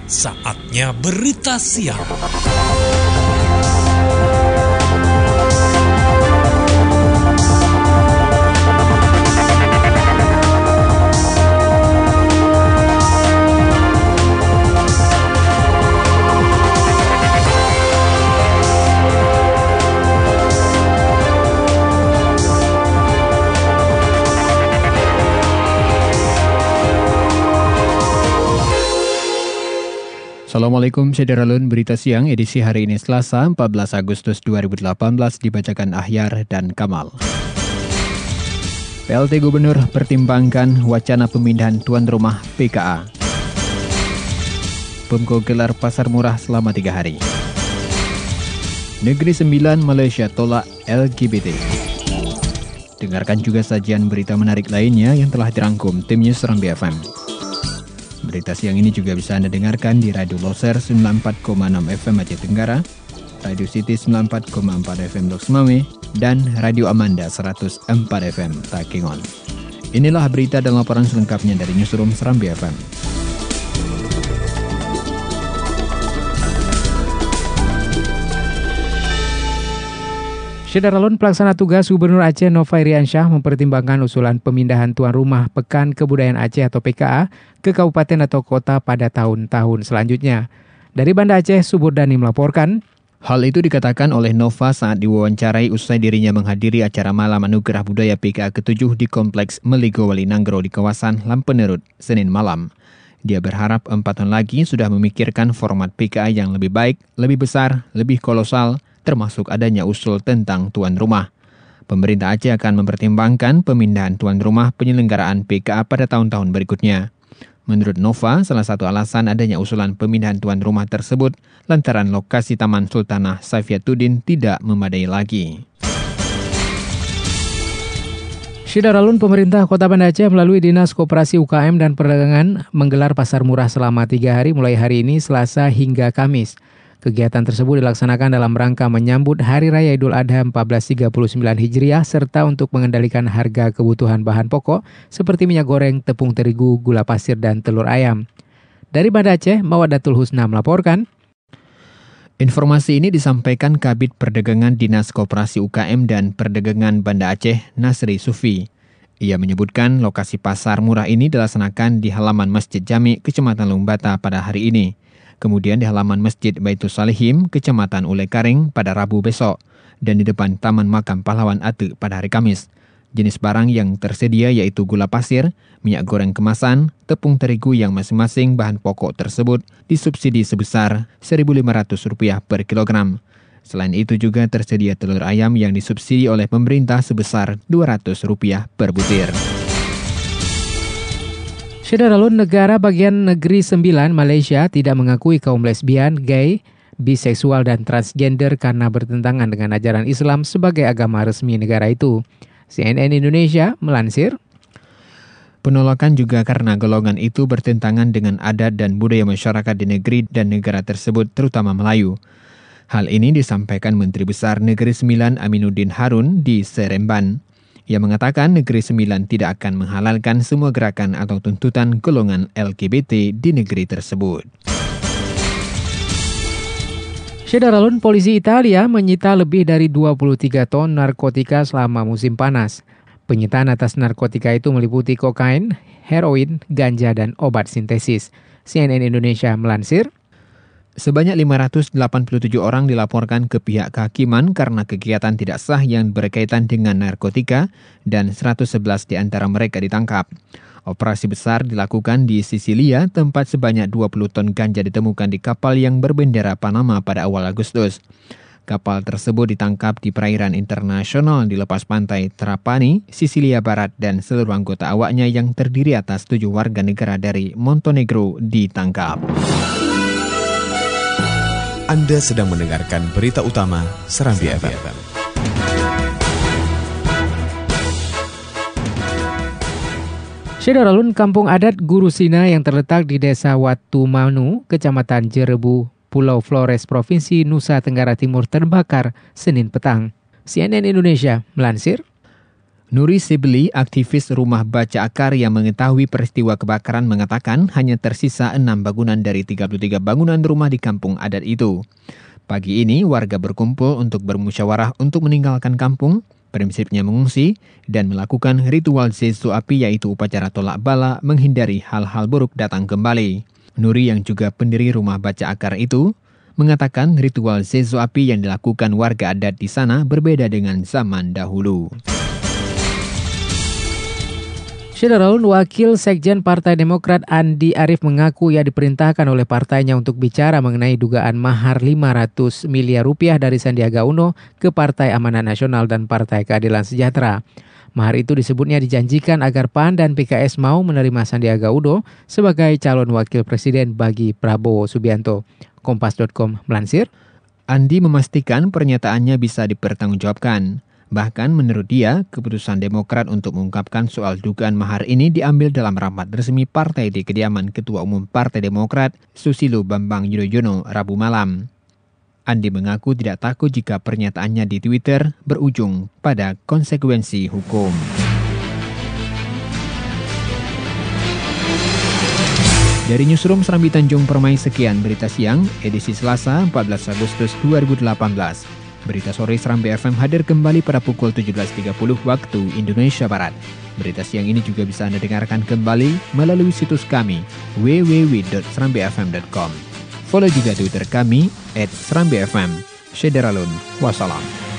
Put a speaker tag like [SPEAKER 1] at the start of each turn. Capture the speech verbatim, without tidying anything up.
[SPEAKER 1] Saatnya berita siang.
[SPEAKER 2] Assalamualaikum Sederalun, berita siang edisi hari ini Selasa empat belas Agustus dua ribu delapan belas dibacakan Ahyar dan Kamal. P L T Gubernur pertimbangkan wacana pemindahan tuan rumah P K A. Pemko gelar pasar murah selama tiga hari. Negeri Sembilan Malaysia tolak L G B T. Dengarkan juga sajian berita menarik lainnya yang telah dirangkum tim News Serambi F M. Berita siang ini juga bisa Anda dengarkan di Radio Loser sembilan puluh empat koma enam F M Aceh Tenggara, Radio City sembilan puluh empat koma empat F M Lok Semame, dan Radio Amanda seratus empat F M Takengon. Inilah berita dan laporan selengkapnya dari Newsroom Serambi F M.
[SPEAKER 3] Sederalun, pelaksana tugas Gubernur Aceh Nova Iriansyah mempertimbangkan usulan pemindahan tuan rumah Pekan Kebudayaan Aceh atau P K A ke kabupaten atau kota pada tahun-tahun selanjutnya. Dari Banda Aceh, Suburdani melaporkan.
[SPEAKER 2] Hal itu dikatakan oleh Nova saat diwawancarai usai dirinya menghadiri acara Malam Anugerah Budaya P K A ketujuh di Kompleks Meligo Wali Nanggro di kawasan Lampenerut, Senin malam. Dia berharap empat tahun lagi sudah memikirkan format P K A yang lebih baik, lebih besar, lebih kolosal, termasuk adanya usul tentang tuan rumah. Pemerintah Aceh akan mempertimbangkan pemindahan tuan rumah penyelenggaraan P K A pada tahun-tahun berikutnya. Menurut Nova, salah satu alasan adanya usulan pemindahan tuan rumah tersebut lantaran lokasi Taman Sultanah Saifiatuddin tidak memadai lagi.
[SPEAKER 3] Sederalun, pemerintah Kota Banda Aceh melalui Dinas Koperasi U K M dan Perdagangan menggelar pasar murah selama tiga hari mulai hari ini Selasa hingga Kamis. Kegiatan tersebut dilaksanakan dalam rangka menyambut Hari Raya Idul Adha seribu empat ratus tiga puluh sembilan Hijriah serta untuk mengendalikan harga kebutuhan bahan pokok seperti minyak goreng, tepung terigu, gula pasir, dan telur ayam. Dari Banda Aceh, Mawadatul Husna melaporkan.
[SPEAKER 2] Informasi ini disampaikan Kabid Perdagangan Dinas Koperasi U K M dan Perdagangan Banda Aceh, Nasri Sufi. Ia menyebutkan lokasi pasar murah ini dilaksanakan di halaman Masjid Jami, Kecamatan Lumbata pada hari ini. Kemudian di halaman Masjid Baitul Salihim, Kecamatan Ulekaring pada Rabu besok, dan di depan Taman Makam Pahlawan Ate pada hari Kamis. Jenis barang yang tersedia yaitu gula pasir, minyak goreng kemasan, tepung terigu yang masing-masing bahan pokok tersebut disubsidi sebesar seribu lima ratus rupiah per kilogram. Selain itu juga tersedia telur ayam yang disubsidi oleh pemerintah sebesar dua ratus rupiah per butir.
[SPEAKER 3] Sederalun, negara bagian Negeri Sembilan Malaysia tidak mengakui kaum lesbian, gay, biseksual, dan transgender karena bertentangan dengan ajaran Islam sebagai agama resmi negara itu. C N N Indonesia melansir.
[SPEAKER 2] Penolakan juga karena golongan itu bertentangan dengan adat dan budaya masyarakat di negeri dan negara tersebut, terutama Melayu. Hal ini disampaikan Menteri Besar Negeri Sembilan Aminuddin Harun di Seremban. Ia mengatakan Negeri Sembilan tidak akan menghalalkan semua gerakan atau tuntutan golongan L G B T di negeri tersebut.
[SPEAKER 3] Sederalun, polisi Italia menyita lebih dari dua puluh tiga ton narkotika selama musim panas. Penyitaan atas narkotika itu meliputi kokain, heroin, ganja, dan obat sintesis. C N N Indonesia melansir.
[SPEAKER 2] Sebanyak lima ratus delapan puluh tujuh orang dilaporkan ke pihak kehakiman karena kegiatan tidak sah yang berkaitan dengan narkotika dan seratus sebelas di antara mereka ditangkap. Operasi besar dilakukan di Sisilia, tempat sebanyak dua puluh ton ganja ditemukan di kapal yang berbendera Panama pada awal Agustus. Kapal tersebut ditangkap di perairan internasional di lepas pantai Trapani, Sisilia Barat, dan seluruh anggota awaknya yang terdiri atas tujuh warga negara dari Montenegro ditangkap.
[SPEAKER 4] Anda sedang mendengarkan berita utama Serambi F M.
[SPEAKER 3] Sederalun, kampung adat Guru Sina yang terletak di Desa Watumanu, Kecamatan Jerebu, Pulau Flores, Provinsi Nusa Tenggara Timur terbakar Senin petang. C N N Indonesia melansir.
[SPEAKER 2] Nuri Sibli, aktivis Rumah Baca Akar yang mengetahui peristiwa kebakaran, mengatakan hanya tersisa enam bangunan dari tiga puluh tiga bangunan rumah di kampung adat itu. Pagi ini warga berkumpul untuk bermusyawarah untuk meninggalkan kampung, prinsipnya mengungsi, dan melakukan ritual Zezu Api yaitu upacara tolak bala menghindari hal-hal buruk datang kembali. Nuri yang juga pendiri Rumah Baca Akar itu mengatakan ritual Zezu Api yang dilakukan warga adat di sana berbeda dengan zaman dahulu.
[SPEAKER 3] Saudara, Wakil Sekjen Partai Demokrat Andi Arief mengaku ia diperintahkan oleh partainya untuk bicara mengenai dugaan mahar lima ratus miliar rupiah dari Sandiaga Uno ke Partai Amanat Nasional dan Partai Keadilan Sejahtera. Mahar itu disebutnya dijanjikan agar P A N dan P K S mau menerima Sandiaga Uno sebagai calon wakil presiden bagi Prabowo Subianto. Kompas titik com melansir,
[SPEAKER 2] Andi memastikan pernyataannya bisa dipertanggungjawabkan. Bahkan menurut dia, keputusan Demokrat untuk mengungkapkan soal dugaan mahar ini diambil dalam rapat resmi partai di kediaman Ketua Umum Partai Demokrat, Susilo Bambang Yudhoyono, Rabu malam. Andi mengaku tidak takut jika pernyataannya di Twitter berujung pada konsekuensi hukum. Dari Newsroom Serambi Tanjung Permai, sekian berita siang, edisi Selasa empat belas Agustus dua ribu delapan belas. Berita sore Serambi F M hadir kembali pada pukul tujuh belas tiga puluh waktu Indonesia Barat. Berita siang ini juga bisa Anda dengarkan kembali melalui situs kami w w w dot serambi f m dot com. Follow juga Twitter kami at serambi f m. Syederalun, wassalam.